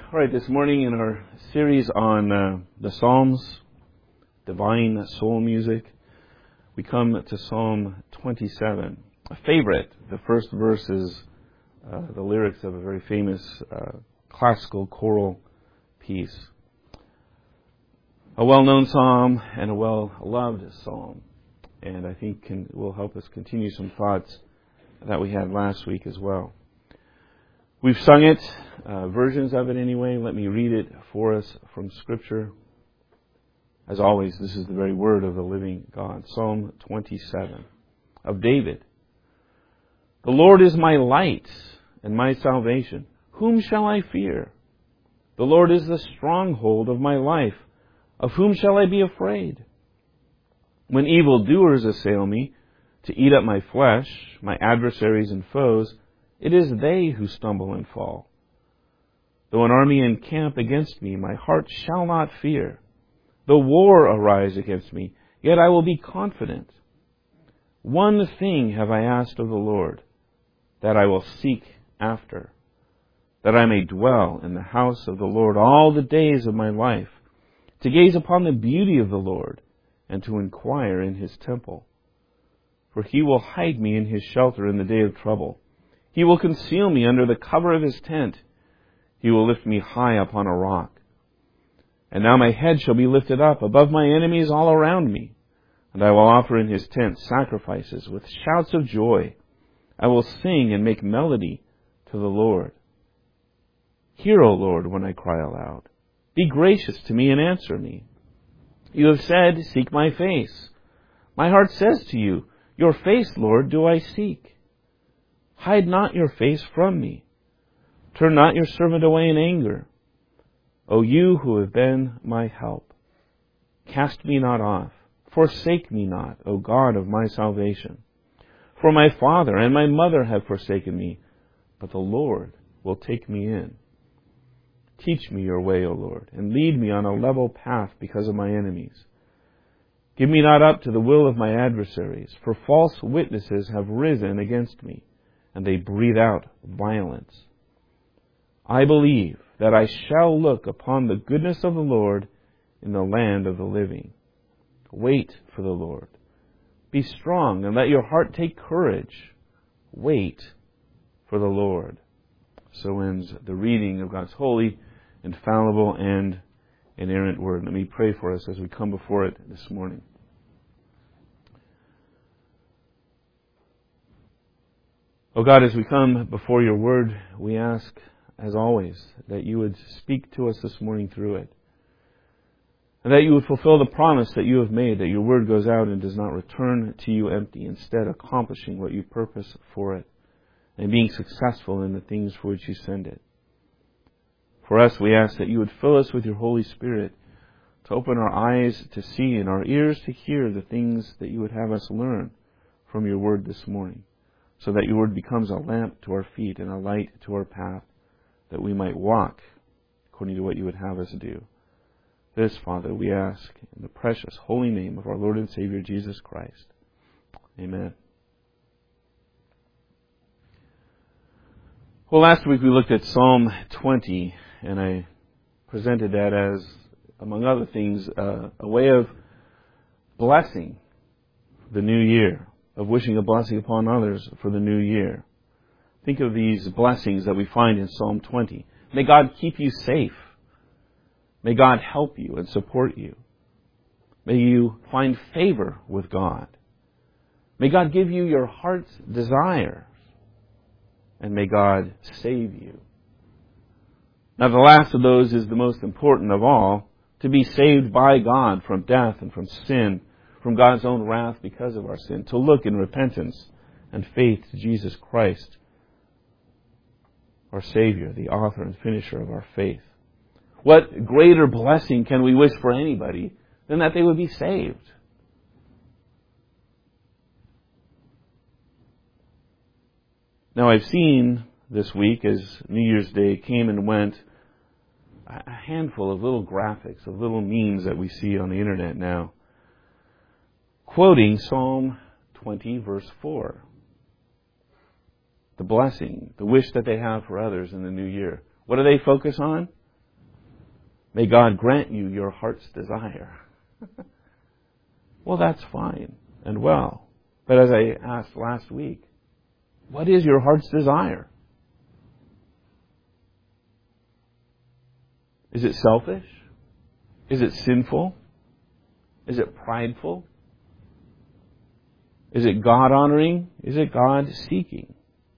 All right, this morning in our series on the Psalms, divine soul music, we come to Psalm 27, a favorite. The first verse is the lyrics of a very famous classical choral piece. A well-known psalm and a well-loved psalm, and I think will help us continue some thoughts that we had last week as well. We've sung it, versions of it anyway. Let me read it for us from Scripture. As always, this is the very word of the living God. Psalm 27 of David. The Lord is my light and my salvation. Whom shall I fear? The Lord is the stronghold of my life. Of whom shall I be afraid? When evildoers assail me to eat up my flesh, my adversaries and foes, it is they who stumble and fall. Though an army encamp against me, my heart shall not fear. Though war arise against me, yet I will be confident. One thing have I asked of the Lord, that I will seek after, that I may dwell in the house of the Lord all the days of my life, to gaze upon the beauty of the Lord, and to inquire in His temple. For He will hide me in His shelter in the day of trouble. He will conceal me under the cover of His tent. He will lift me high upon a rock. And now my head shall be lifted up above my enemies all around me. And I will offer in His tent sacrifices with shouts of joy. I will sing and make melody to the Lord. Hear, O Lord, when I cry aloud. Be gracious to me and answer me. You have said, seek my face. My heart says to you, your face, Lord, do I seek. Hide not your face from me. Turn not your servant away in anger. O you who have been my help, cast me not off. Forsake me not, O God of my salvation. For my father and my mother have forsaken me, but the Lord will take me in. Teach me your way, O Lord, and lead me on a level path because of my enemies. Give me not up to the will of my adversaries, for false witnesses have risen against me, and they breathe out violence. I believe that I shall look upon the goodness of the Lord in the land of the living. Wait for the Lord. Be strong and let your heart take courage. Wait for the Lord. So ends the reading of God's holy, infallible, and inerrant word. Let me pray for us as we come before it this morning. Oh God, as we come before your word, we ask, as always, that you would speak to us this morning through it. And that you would fulfill the promise that you have made, that your word goes out and does not return to you empty, instead accomplishing what you purpose for it, and being successful in the things for which you send it. For us, we ask that you would fill us with your Holy Spirit, to open our eyes to see and our ears to hear the things that you would have us learn from your word this morning, so that your word becomes a lamp to our feet and a light to our path, that we might walk according to what you would have us do. This, Father, we ask in the precious holy name of our Lord and Savior, Jesus Christ. Amen. Well, last week we looked at Psalm 20, and I presented that as, among other things, a way of blessing the new year, of wishing a blessing upon others for the new year. Think of these blessings that we find in Psalm 20. May God keep you safe. May God help you and support you. May you find favor with God. May God give you your heart's desires. And may God save you. Now, the last of those is the most important of all, to be saved by God from death and from sin, from God's own wrath because of our sin, to look in repentance and faith to Jesus Christ, our Savior, the author and finisher of our faith. What greater blessing can we wish for anybody than that they would be saved? Now, I've seen this week, as New Year's Day came and went, a handful of little graphics, of little memes that we see on the internet now, quoting Psalm 20, verse 4. The blessing, the wish that they have for others in the new year. What do they focus on? May God grant you your heart's desire. Well, that's fine and well. But as I asked last week, what is your heart's desire? Is it selfish? Is it sinful? Is it prideful? Is it God-honoring? Is it God-seeking?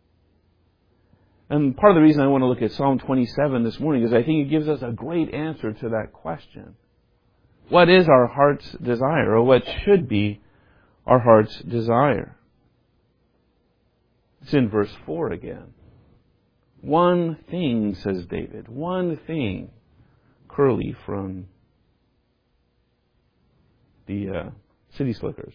And part of the reason I want to look at Psalm 27 this morning is I think it gives us a great answer to that question. What is our heart's desire, or what should be our heart's desire? It's in verse 4 again. One thing, says David, one thing. Curly from the City Slickers.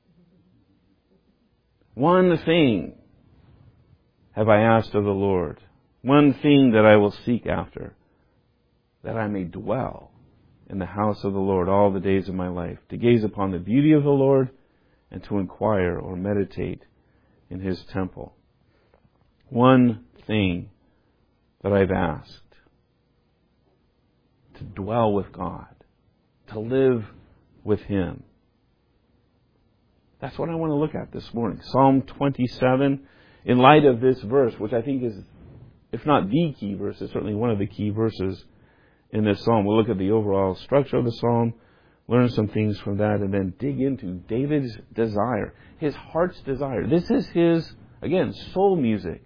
One thing have I asked of the Lord, one thing that I will seek after, that I may dwell in the house of the Lord all the days of my life, to gaze upon the beauty of the Lord and to inquire or meditate in His temple. One thing that I've asked, to dwell with God, to live with Him. That's what I want to look at this morning. Psalm 27, in light of this verse, which I think is, if not the key verse, is certainly one of the key verses in this psalm. We'll look at the overall structure of the psalm, learn some things from that, and then dig into David's desire, his heart's desire. This is his, again, soul music.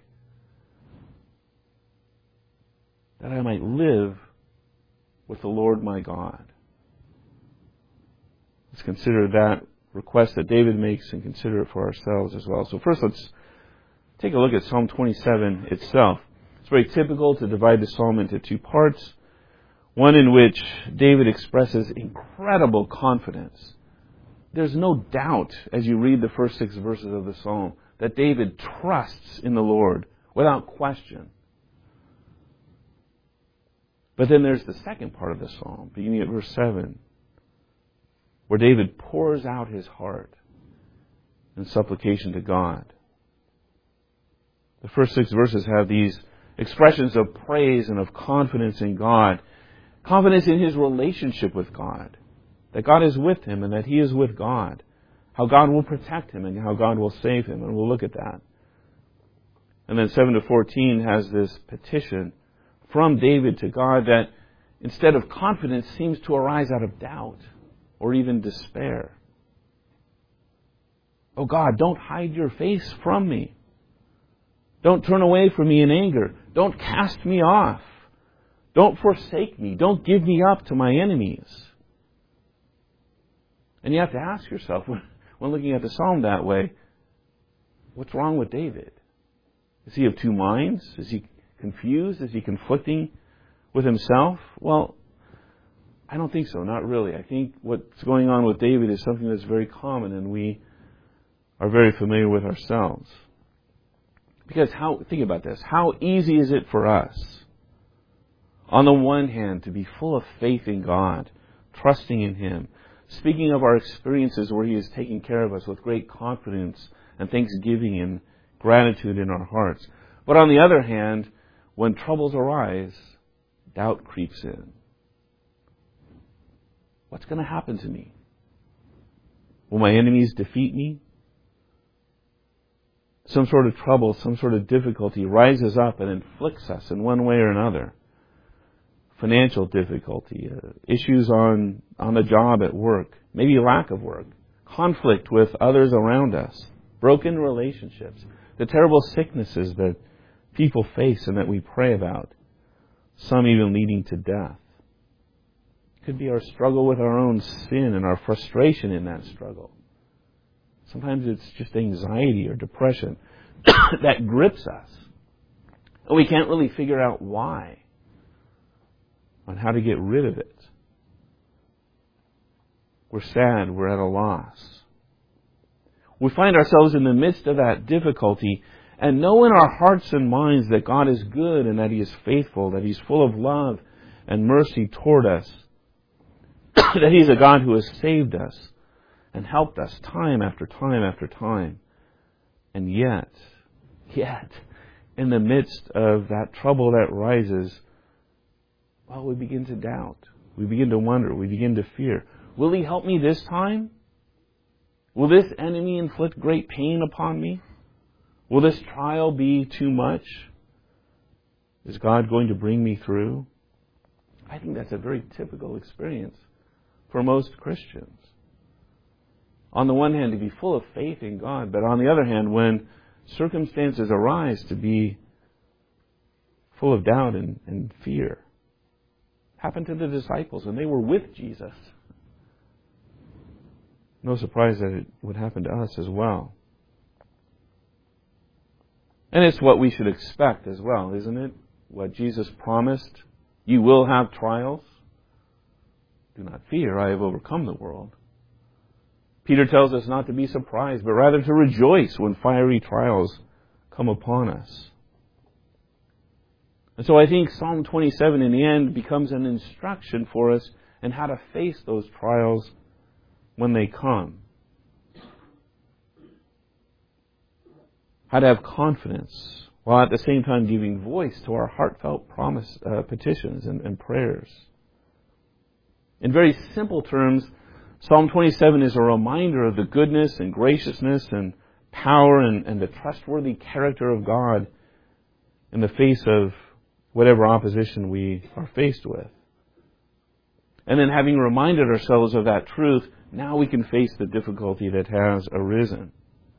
That I might live with the Lord my God. Let's consider that request that David makes and consider it for ourselves as well. So first, let's take a look at Psalm 27 itself. It's very typical to divide the psalm into two parts. One in which David expresses incredible confidence. There's no doubt, as you read the first 6 verses of the psalm, that David trusts in the Lord without question. But then there's the second part of the psalm, beginning at verse 7, where David pours out his heart in supplication to God. The first 6 verses have these expressions of praise and of confidence in God, confidence in his relationship with God, that God is with him and that he is with God, how God will protect him and how God will save him, and we'll look at that. And then 7 to 14 has this petition from David to God that instead of confidence seems to arise out of doubt or even despair. Oh God, don't hide your face from me. Don't turn away from me in anger. Don't cast me off. Don't forsake me. Don't give me up to my enemies. And you have to ask yourself, when looking at the psalm that way, what's wrong with David? Is he of two minds? Is he confused? Is he conflicting with himself? Well, I don't think so. Not really. I think what's going on with David is something that's very common and we are very familiar with ourselves. Because think about this. How easy is it for us, on the one hand, to be full of faith in God, trusting in Him, speaking of our experiences where He has taken care of us with great confidence and thanksgiving and gratitude in our hearts. But on the other hand, when troubles arise, doubt creeps in. What's going to happen to me? Will my enemies defeat me? Some sort of trouble, some sort of difficulty rises up and inflicts us in one way or another. Financial difficulty, issues on the job at work, maybe lack of work, conflict with others around us, broken relationships, the terrible sicknesses that people face and that we pray about, some even leading to death. It could be our struggle with our own sin and our frustration in that struggle. Sometimes it's just anxiety or depression that grips us. And we can't really figure out why, on how to get rid of it. We're sad, we're at a loss. We find ourselves in the midst of that difficulty and know in our hearts and minds that God is good and that He is faithful, that He's full of love and mercy toward us, that He's a God who has saved us and helped us time after time after time. And yet, in the midst of that trouble that rises, well, we begin to doubt. We begin to wonder. We begin to fear. Will He help me this time? Will this enemy inflict great pain upon me? Will this trial be too much? Is God going to bring me through? I think that's a very typical experience for most Christians. On the one hand, to be full of faith in God, but on the other hand, when circumstances arise, to be full of doubt and fear. Happened to the disciples, and they were with Jesus. No surprise that it would happen to us as well. And it's what we should expect as well, isn't it? What Jesus promised. You will have trials. Do not fear, I have overcome the world. Peter tells us not to be surprised, but rather to rejoice when fiery trials come upon us. And so I think Psalm 27 in the end becomes an instruction for us in how to face those trials when they come. How to have confidence while at the same time giving voice to our heartfelt petitions and prayers. In very simple terms, Psalm 27 is a reminder of the goodness and graciousness and power and the trustworthy character of God in the face of whatever opposition we are faced with. And then having reminded ourselves of that truth, now we can face the difficulty that has arisen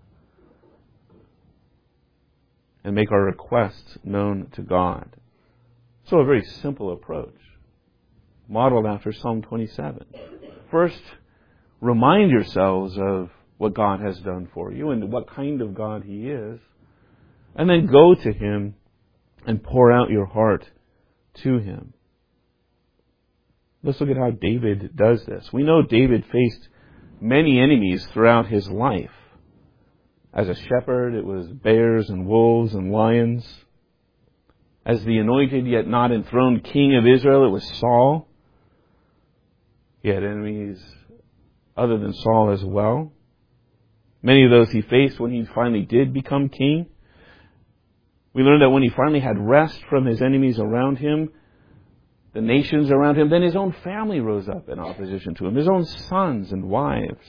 and make our requests known to God. So a very simple approach, modeled after Psalm 27. First, remind yourselves of what God has done for you and what kind of God He is. And then go to Him and pour out your heart to Him. Let's look at how David does this. We know David faced many enemies throughout his life. As a shepherd, it was bears and wolves and lions. As the anointed yet not enthroned king of Israel, it was Saul. He had enemies other than Saul as well. Many of those he faced when he finally did become king. We learned that when he finally had rest from his enemies around him, the nations around him, then his own family rose up in opposition to him, his own sons and wives.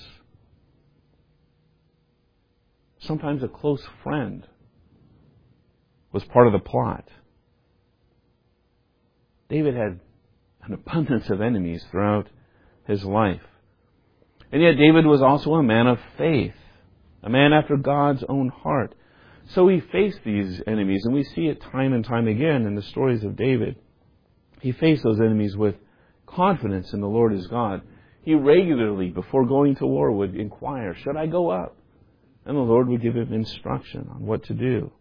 Sometimes a close friend was part of the plot. David had an abundance of enemies throughout his life. And yet David was also a man of faith, a man after God's own heart. So he faced these enemies, and we see it time and time again in the stories of David. He faced those enemies with confidence in the Lord his God. He regularly, before going to war, would inquire, should I go up? And the Lord would give him instruction on what to do.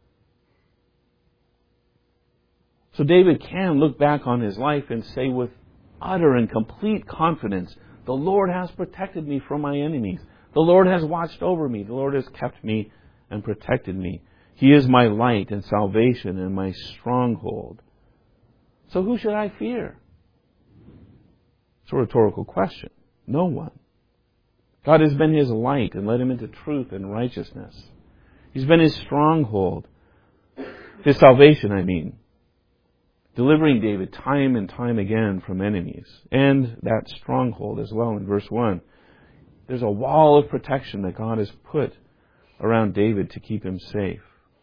So David can look back on his life and say with utter and complete confidence, the Lord has protected me from my enemies. The Lord has watched over me. The Lord has kept me and protected me. He is my light and salvation and my stronghold. So who should I fear? It's a rhetorical question. No one. God has been his light and led him into truth and righteousness. He's been his stronghold. His salvation, I mean. Delivering David time and time again from enemies. And that stronghold as well in verse 1. There's a wall of protection that God has put around David to keep him safe.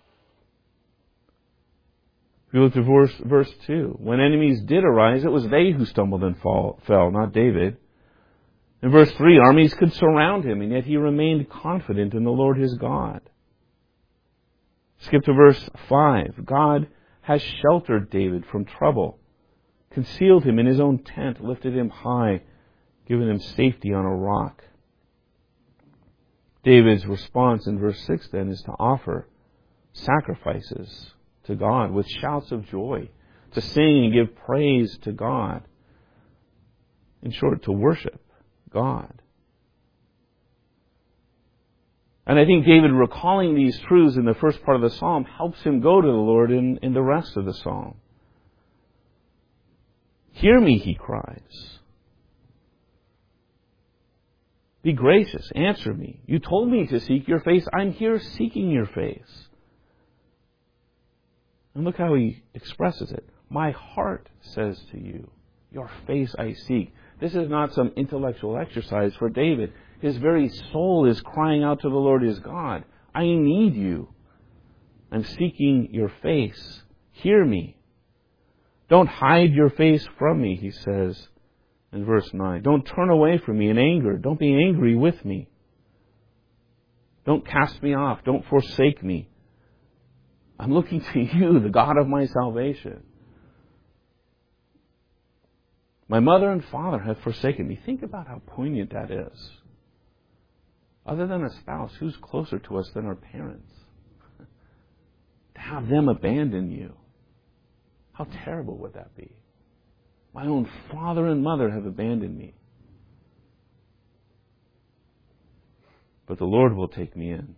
If you look to verse 2, when enemies did arise, it was they who stumbled and fell, not David. In verse 3, armies could surround him, and yet he remained confident in the Lord his God. Skip to verse 5. God has sheltered David from trouble, concealed him in his own tent, lifted him high, given him safety on a rock. David's response in verse 6 then is to offer sacrifices to God with shouts of joy, to sing and give praise to God. In short, to worship God. And I think David recalling these truths in the first part of the psalm helps him go to the Lord in the rest of the psalm. Hear me, he cries. Be gracious, answer me. You told me to seek your face. I'm here seeking your face. And look how he expresses it. My heart says to you, Your face I seek. This is not some intellectual exercise for David. His very soul is crying out to the Lord his God. I need you. I'm seeking your face. Hear me. Don't hide your face from me, he says in verse 9. Don't turn away from me in anger. Don't be angry with me. Don't cast me off. Don't forsake me. I'm looking to you, the God of my salvation. My mother and father have forsaken me. Think about how poignant that is. Other than a spouse, who's closer to us than our parents? To have them abandon you. How terrible would that be? My own father and mother have abandoned me. But the Lord will take me in.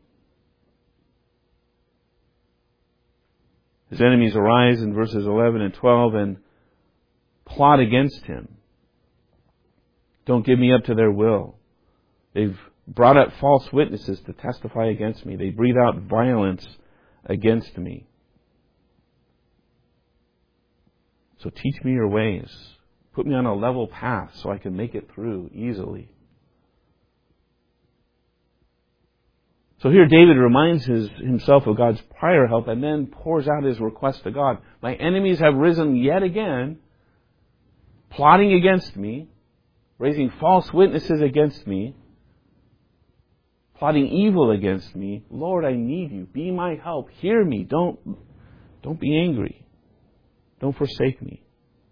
His enemies arise in verses 11 and 12 and plot against him. Don't give me up to their will. They've brought up false witnesses to testify against me. They breathe out violence against me. So teach me your ways. Put me on a level path so I can make it through easily. So here David reminds himself of God's prior help and then pours out his request to God. My enemies have risen yet again, plotting against me, raising false witnesses against me, plotting evil against me. Lord, I need you. Be my help. Hear me. Don't be angry. Don't forsake me.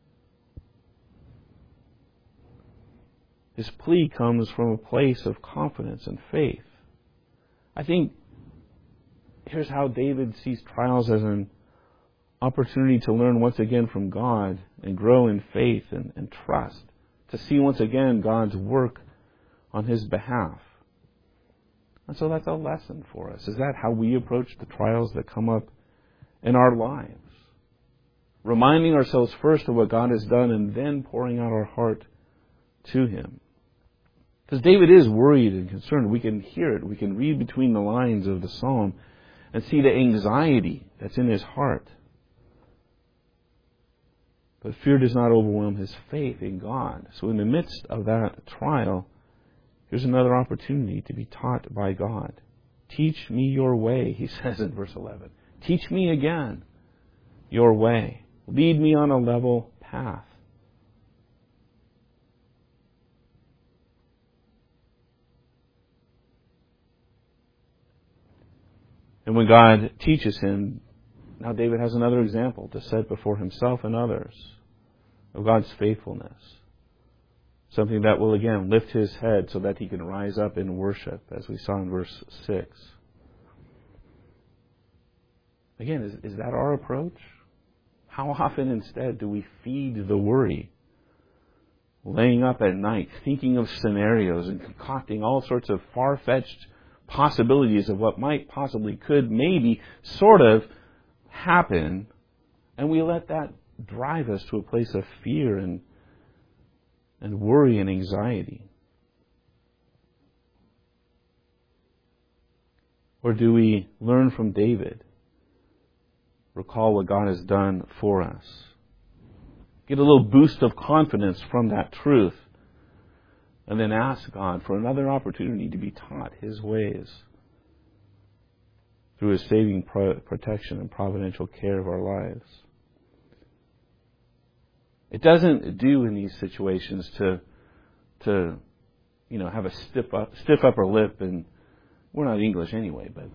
His plea comes from a place of confidence and faith. I think here's how David sees trials as an opportunity to learn once again from God and grow in faith and trust, to see once again God's work on his behalf. And so that's a lesson for us. Is that how we approach the trials that come up in our lives? Reminding ourselves first of what God has done and then pouring out our heart to him. Because David is worried and concerned. We can hear it. We can read between the lines of the psalm and see the anxiety that's in his heart. But fear does not overwhelm his faith in God. So in the midst of that trial, here's another opportunity to be taught by God. Teach me your way, he says in verse 11. Teach me again your way. Lead me on a level path. And when God teaches him, now David has another example to set before himself and others of God's faithfulness. Something that will again lift his head so that he can rise up in worship, as we saw in verse 6. Again, is that our approach? How often instead do we feed the worry? Laying up at night, thinking of scenarios and concocting all sorts of far-fetched possibilities of what might, possibly, could, maybe, sort of happen, and we let that drive us to a place of fear and worry and anxiety. Or do we learn from David, recall what God has done for us, get a little boost of confidence from that truth, and then ask God for another opportunity to be taught his ways through his saving protection and providential care of our lives? It doesn't do in these situations to have a stiff upper lip, and we're not English anyway, but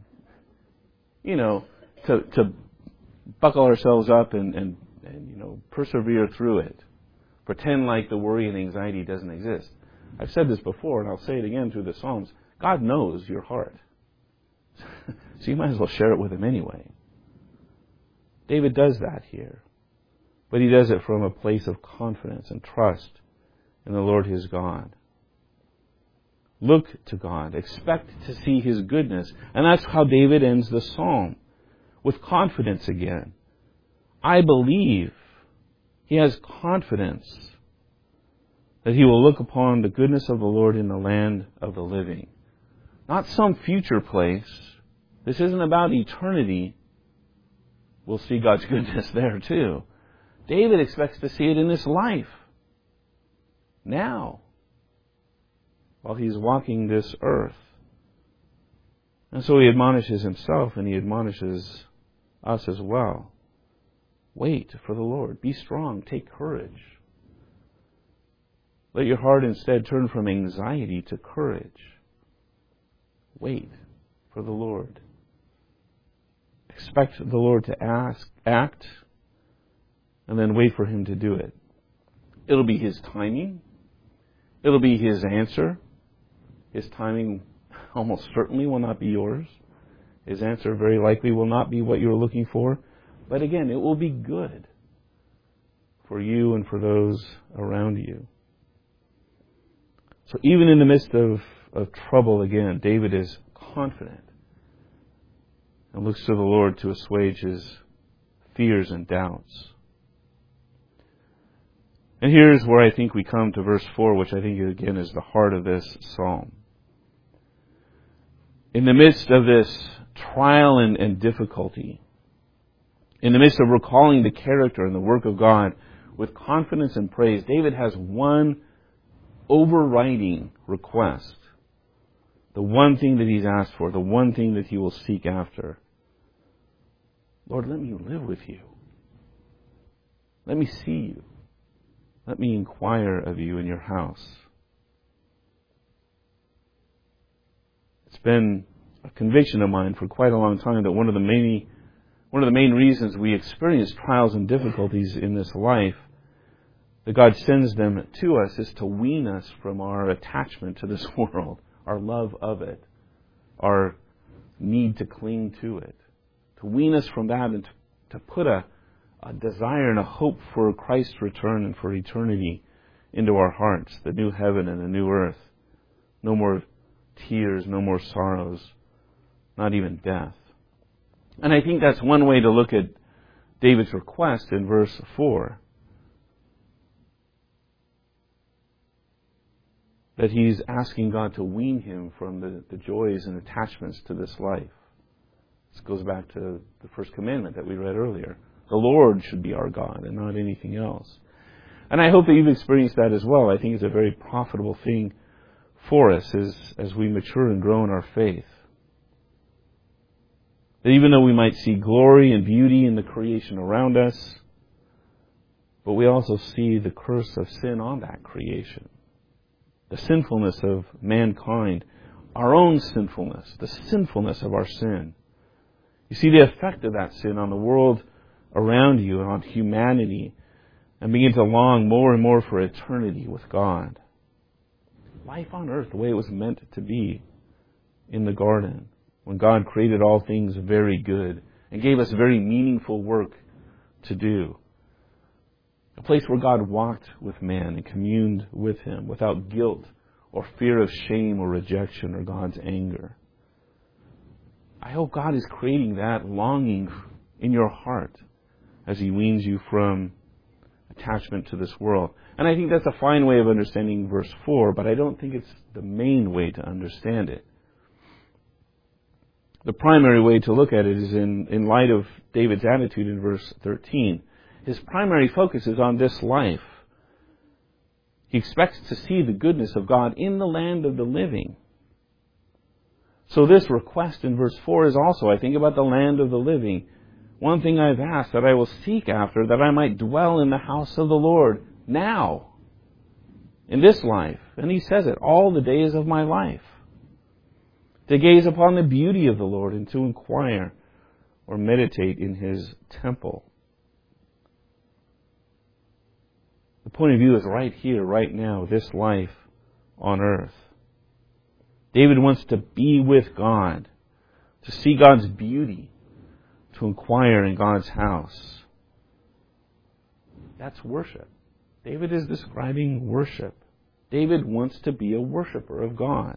to buckle ourselves up and persevere through it. Pretend like the worry and anxiety doesn't exist. I've said this before, and I'll say it again through the Psalms. God knows your heart. So you might as well share it with him anyway. David does that here. But he does it from a place of confidence and trust in the Lord his God. Look to God. Expect to see his goodness. And that's how David ends the psalm. With confidence again. I believe. He has confidence that he will look upon the goodness of the Lord in the land of the living. Not some future place. This isn't about eternity. We'll see God's goodness there too. David expects to see it in this life. Now. While he's walking this earth. And so he admonishes himself and he admonishes us as well. Wait for the Lord. Be strong. Take courage. Let your heart instead turn from anxiety to courage. Wait for the Lord. Expect the Lord to act, and then wait for Him to do it. It'll be His timing. It'll be His answer. His timing almost certainly will not be yours. His answer very likely will not be what you're looking for. But again, it will be good for you and for those around you. So even in the midst of trouble, again, David is confident and looks to the Lord to assuage his fears and doubts. And here's where I think we come to verse 4, which I think, again, is the heart of this psalm. In the midst of this trial and difficulty, in the midst of recalling the character and the work of God with confidence and praise, David has one overriding request. The one thing that he's asked for, the one thing that he will seek after. Lord, let me live with you. Let me see you. Let me inquire of you in your house. It's been a conviction of mine for quite a long time that one of the main reasons we experience trials and difficulties in this life, that God sends them to us, is to wean us from our attachment to this world, our love of it, our need to cling to it. To wean us from that and to put a desire and a hope for Christ's return and for eternity into our hearts, the new heaven and the new earth. No more tears, no more sorrows, not even death. And I think that's one way to look at David's request in verse 4. That he's asking God to wean him from the joys and attachments to this life. This goes back to the first commandment that we read earlier. The Lord should be our God and not anything else. And I hope that you've experienced that as well. I think it's a very profitable thing for us as we mature and grow in our faith. That even though we might see glory and beauty in the creation around us, but we also see the curse of sin on that creation. The sinfulness of mankind, our own sinfulness, the sinfulness of our sin. You see the effect of that sin on the world around you and on humanity, and begin to long more and more for eternity with God. Life on earth the way it was meant to be in the garden, when God created all things very good and gave us very meaningful work to do. A place where God walked with man and communed with him without guilt or fear of shame or rejection or God's anger. I hope God is creating that longing in your heart as He weans you from attachment to this world. And I think that's a fine way of understanding verse 4, but I don't think it's the main way to understand it. The primary way to look at it is in light of David's attitude in verse 13. His primary focus is on this life. He expects to see the goodness of God in the land of the living. So this request in verse 4 is also, I think, about the land of the living. One thing I've asked that I will seek after, that I might dwell in the house of the Lord now, in this life. And he says it, all the days of my life. To gaze upon the beauty of the Lord and to inquire or meditate in His temple. The point of view is right here, right now, this life on earth. David wants to be with God, to see God's beauty, to inquire in God's house. That's worship. David is describing worship. David wants to be a worshiper of God.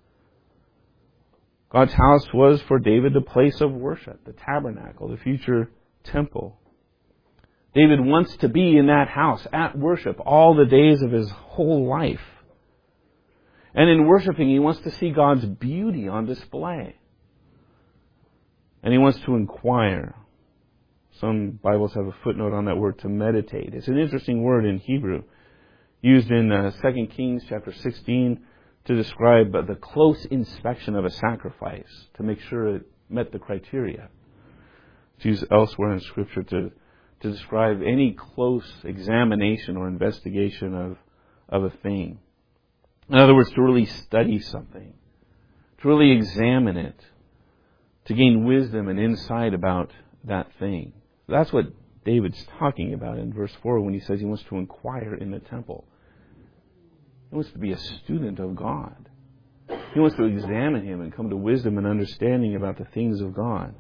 God's house was for David the place of worship, the tabernacle, the future temple. David wants to be in that house at worship all the days of his whole life. And in worshiping, he wants to see God's beauty on display. And he wants to inquire. Some Bibles have a footnote on that word, to meditate. It's an interesting word in Hebrew, used in 2 Kings chapter 16 to describe the close inspection of a sacrifice, to make sure it met the criteria. It's used elsewhere in Scripture to describe any close examination or investigation of a thing. In other words, to really study something, to really examine it, to gain wisdom and insight about that thing. That's what David's talking about in verse 4 when he says he wants to inquire in the temple. He wants to be a student of God. He wants to examine Him and come to wisdom and understanding about the things of God.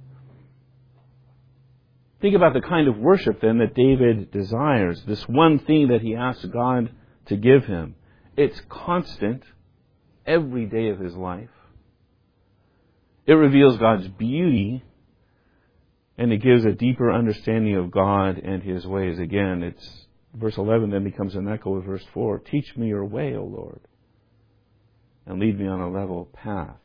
Think about the kind of worship then that David desires. This one thing that he asks God to give him. It's constant every day of his life. It reveals God's beauty, and it gives a deeper understanding of God and His ways. Again, it's verse 11 then becomes an echo of verse 4. Teach me your way, O Lord, and lead me on a level path.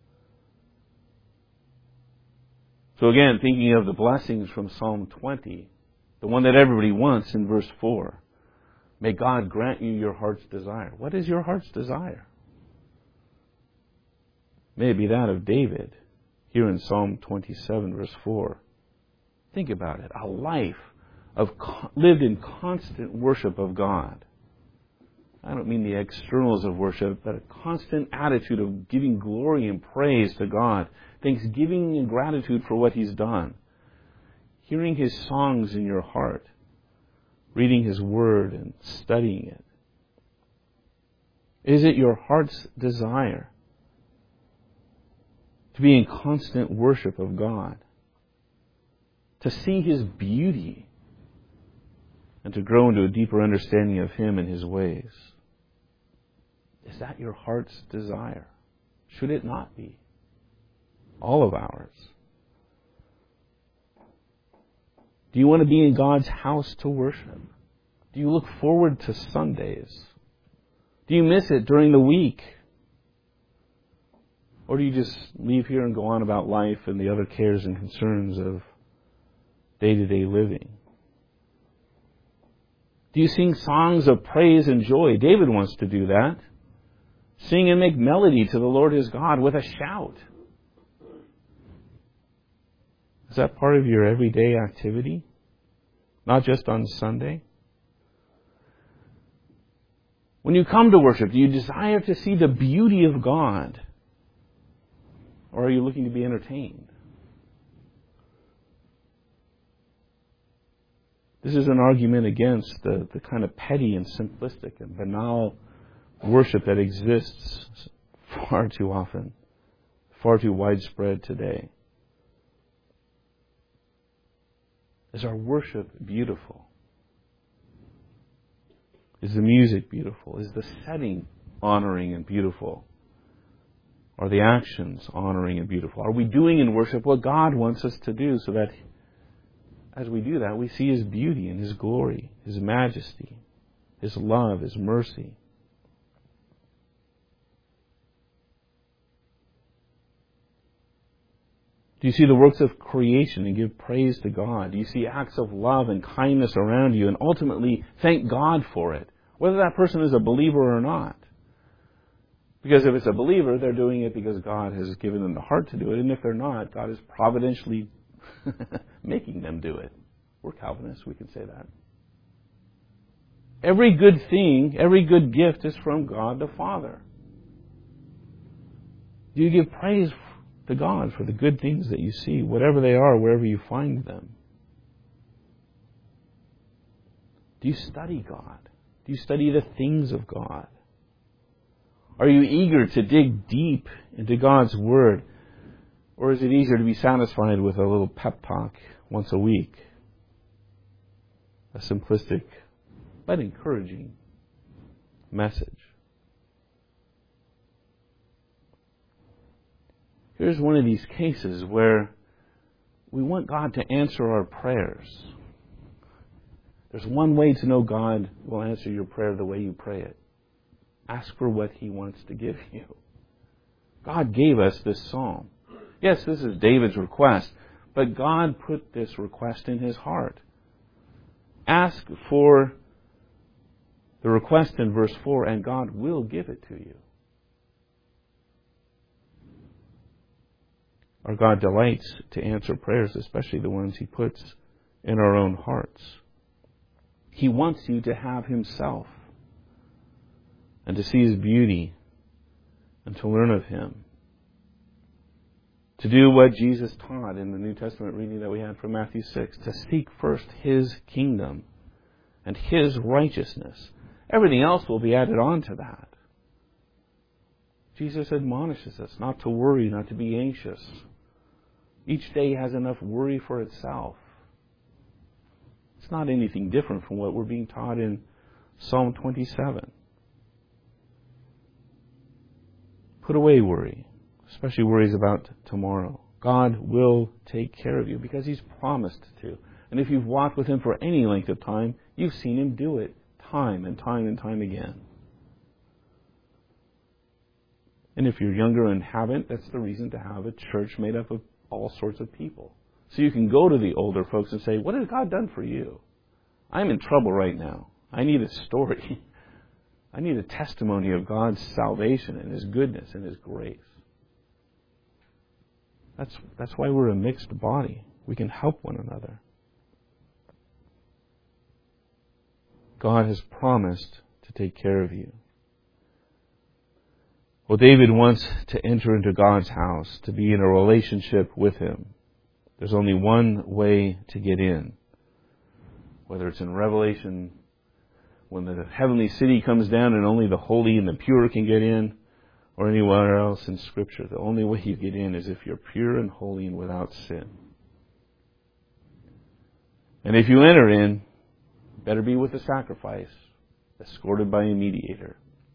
So again, thinking of the blessings from Psalm 20, the one that everybody wants in verse 4. May God grant you your heart's desire. What is your heart's desire? May it be that of David, here in Psalm 27, verse 4. Think about it. A life lived in constant worship of God. I don't mean the externals of worship, but a constant attitude of giving glory and praise to God. Thanksgiving and gratitude for what He's done. Hearing His songs in your heart. Reading His Word and studying it. Is it your heart's desire to be in constant worship of God? To see His beauty and to grow into a deeper understanding of Him and His ways? Is that your heart's desire? Should it not be? All of ours. Do you want to be in God's house to worship? Do you look forward to Sundays? Do you miss it during the week? Or do you just leave here and go on about life and the other cares and concerns of day-to-day living? Do you sing songs of praise and joy? David wants to do that. Sing and make melody to the Lord his God with a shout. Is that part of your everyday activity? Not just on Sunday? When you come to worship, do you desire to see the beauty of God? Or are you looking to be entertained? This is an argument against the kind of petty and simplistic and banal worship that exists far too often, far too widespread today. Is our worship beautiful? Is the music beautiful? Is the setting honoring and beautiful? Are the actions honoring and beautiful? Are we doing in worship what God wants us to do so that as we do that, we see His beauty and His glory, His majesty, His love, His mercy? Do you see the works of creation and give praise to God? Do you see acts of love and kindness around you and ultimately thank God for it, whether that person is a believer or not? Because if it's a believer, they're doing it because God has given them the heart to do it. And if they're not, God is providentially making them do it. We're Calvinists, we can say that. Every good thing, every good gift is from God the Father. Do you give praise to God for the good things that you see, whatever they are, wherever you find them? Do you study God? Do you study the things of God? Are you eager to dig deep into God's Word? Or is it easier to be satisfied with a little pep talk once a week? A simplistic but encouraging message. Here's one of these cases where we want God to answer our prayers. There's one way to know God will answer your prayer the way you pray it. Ask for what He wants to give you. God gave us this psalm. Yes, this is David's request, But God put this request in his heart. Ask for the request in verse 4, and God will give it to you. Our God delights to answer prayers, especially the ones he puts in our own hearts. He wants you to have himself and to see his beauty and to learn of him. To do what Jesus taught in the New Testament reading that we had from Matthew 6, to seek first his kingdom and his righteousness. Everything else will be added on to that. Jesus admonishes us not to worry, not to be anxious. Each day has enough worry for itself. It's not anything different from what we're being taught in Psalm 27. Put away worry, especially worries about tomorrow. God will take care of you because he's promised to. And if you've walked with him for any length of time, you've seen him do it time and time and time again. And if you're younger and haven't, that's the reason to have a church made up of all sorts of people. So you can go to the older folks and say, what has God done for you? I'm in trouble right now. I need a story. I need a testimony of God's salvation and his goodness and his grace. That's why we're a mixed body. We can help one another. God has promised to take care of you. Well, David wants to enter into God's house, to be in a relationship with him. There's only one way to get in. Whether it's in Revelation, when the heavenly city comes down and only the holy and the pure can get in, or anywhere else in Scripture, the only way you get in is if you're pure and holy and without sin. And if you enter in, better be with a sacrifice, escorted by a mediator.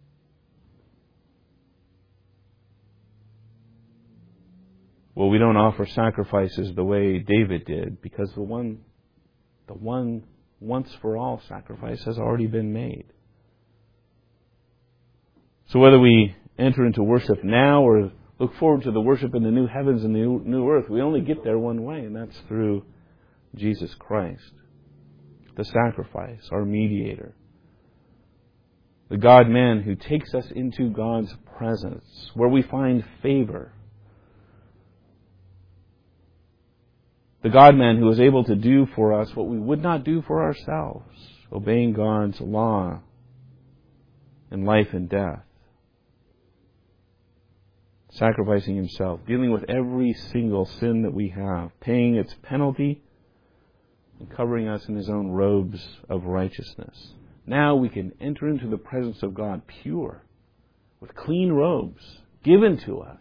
Well, we don't offer sacrifices the way David did, because the one once for all sacrifice has already been made. So whether we enter into worship now or look forward to the worship in the new heavens and the new earth, we only get there one way, and that's through Jesus Christ, the sacrifice, our mediator, the God-man who takes us into God's presence, where we find favor. The God-man who is able to do for us what we would not do for ourselves, obeying God's law in life and death, sacrificing himself, dealing with every single sin that we have, paying its penalty, and covering us in his own robes of righteousness. Now we can enter into the presence of God pure, with clean robes given to us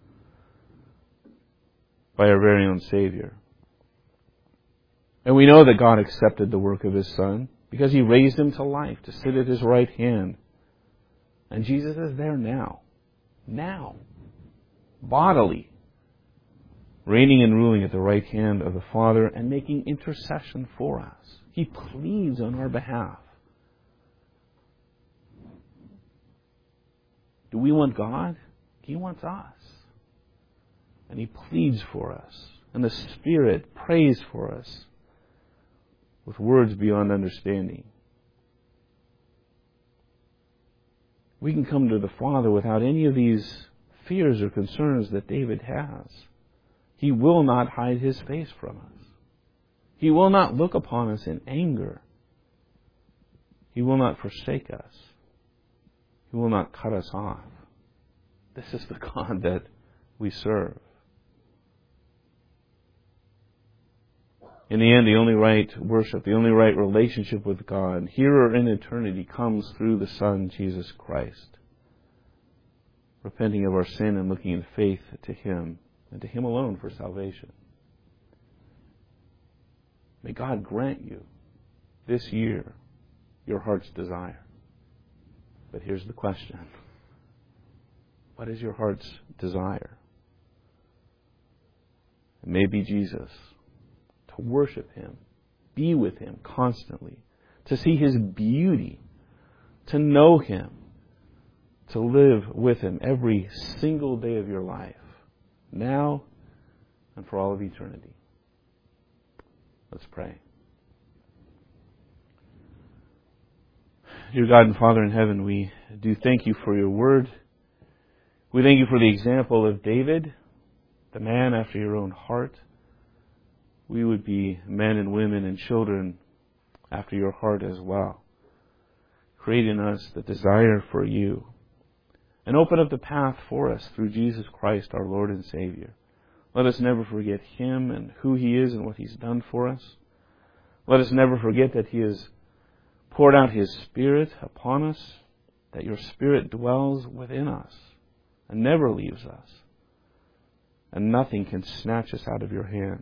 by our very own Savior. And we know that God accepted the work of his Son because he raised him to life to sit at his right hand. And Jesus is there now, bodily, reigning and ruling at the right hand of the Father and making intercession for us. He pleads on our behalf. Do we want God? He wants us. And he pleads for us. And the Spirit prays for us with words beyond understanding. We can come to the Father without any of these fears or concerns that David has. He will not hide his face from us. He will not look upon us in anger. He will not forsake us. He will not cut us off. This is the God that we serve. In the end, the only right worship, the only right relationship with God, here or in eternity, comes through the Son, Jesus Christ. Repenting of our sin and looking in faith to him, and to him alone for salvation. May God grant you this year your heart's desire. But here's the question. What is your heart's desire? It may be Jesus. To worship him, be with him constantly, to see his beauty, to know him, to live with him every single day of your life, now and for all of eternity. Let's pray. Dear God and Father in heaven, we do thank you for your word. We thank you for the example of David, the man after your own heart. We would be men and women and children after your heart as well. Create in us the desire for you, and open up the path for us through Jesus Christ, our Lord and Savior. Let us never forget Him and who He is and what He's done for us. Let us never forget that He has poured out His Spirit upon us, that your Spirit dwells within us and never leaves us, and nothing can snatch us out of your hand.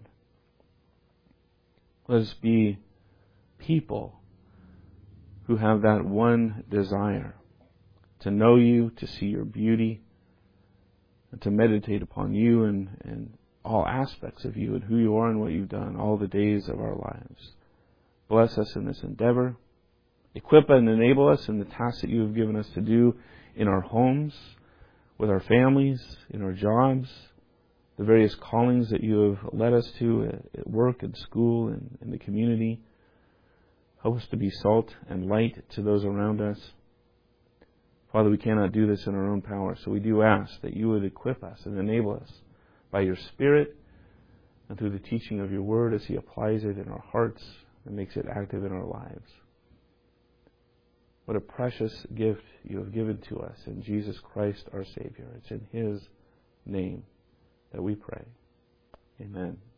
Let us be people who have that one desire, to know you, to see your beauty, and to meditate upon you and all aspects of you and who you are and what you've done all the days of our lives. Bless us in this endeavor. Equip and enable us in the tasks that you have given us to do in our homes, with our families, in our jobs, the various callings that you have led us to at work and school and in the community. Help us to be salt and light to those around us. Father, we cannot do this in our own power, so we do ask that you would equip us and enable us by your Spirit and through the teaching of your word as He applies it in our hearts and makes it active in our lives. What a precious gift you have given to us in Jesus Christ our Savior. It's in His name that we pray. Amen.